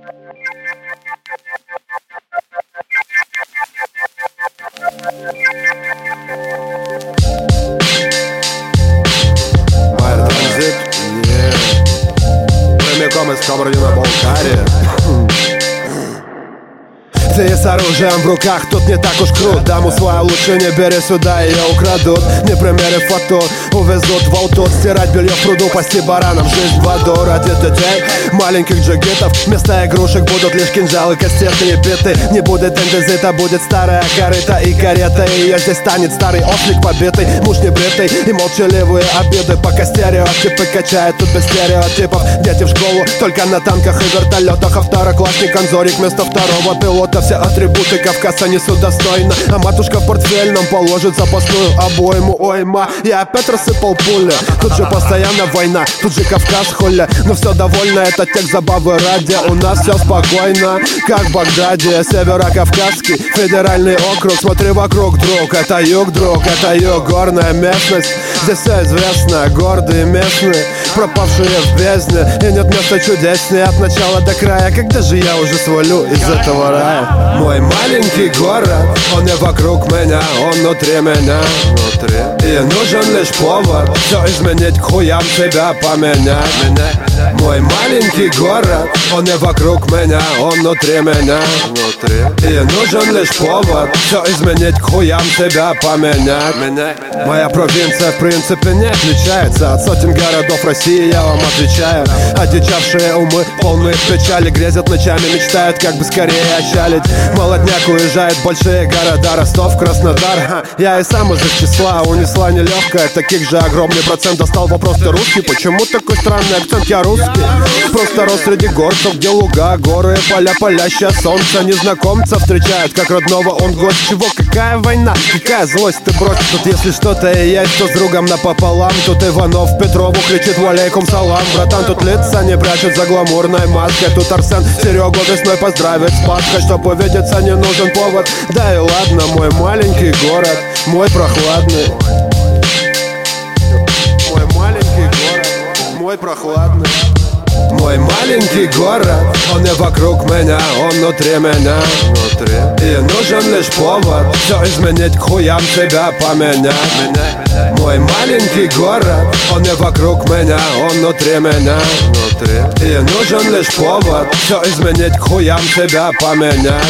Байер Транзит, прямиком из Кабардино-Балкарии. Ты с оружием в руках, тут не так уж крут. Даму свою лучше не бери сюда, ее украдут. Не примерив фото, увезут в ауто. Стирать белье в пруду, пасти баранам жизнь в аду. Ради детей, маленьких джигитов, вместо игрушек будут лишь кинжалы, кастеты и биты. Не будет эндезита, будет старая корыта и карета. И ее здесь станет старый ослик побитый, муж небритый и молчаливые обиды. Пока стереотипы качают тут без стереотипов. Дети в школу только на танках и вертолетах. А второклассник Анзорик вместо второго пилота. Все атрибуты Кавказа несут достойно, а матушка в портфель нам положит запасную обойму. Ой, ма, я опять рассыпал пули. Тут же постоянно война, тут же Кавказ хуля. Но все довольно, это тех забавы ради. У нас все спокойно, как в Багдаде. Северокавказский федеральный округ. Смотри вокруг, друг, это юг, друг, это юг. Горная местность, здесь все известно. Гордые местные, пропавшие в бездне. И нет места чудеснее от начала до края. Когда же я уже свалю из этого рая? Мой маленький город, он не вокруг меня, он внутри меня. И нужен лишь повод все изменить, к хуям себя поменять. Мой маленький город, он не вокруг меня, он внутри меня. И нужен лишь повод все изменить, к хуям себя поменять. Моя провинция в принципе не отличается от сотен городов России, я вам отвечаю. Одичавшие умы, полные печали, грезят ночами, мечтают как бы скорее отчалить. Молодняк уезжает в большие города, Ростов, Краснодар. Я и сам из их числа, унесла нелегкая. Таких же огромный процент достал вопрос: ты русский? Почему такой странный акцент? Я русский. Просто рос среди горцев, где луга, горы, поля, палящее солнце. Незнакомца встречает как родного, он гость. Чего? Какая война? Какая злость? Ты брось. Тут если что-то и есть, то с другом напополам. Тут Иванов Петрову кричит: валейкум салам. Братан, тут лица не прячут за гламурной маской. Тут Арсен Серегу весной поздравит с Пасхой. Чтоб увидеться, не нужен повод. Да и ладно, мой маленький город, мой прохладный. Мой маленький город, мой прохладный. Мой маленький город, он не вокруг меня, он внутри меня. И нужен лишь повод все изменить, к хуям себя поменять. Мой маленький город, он не вокруг меня, он внутри меня. И нужен лишь повод все изменить, к хуям себя поменять.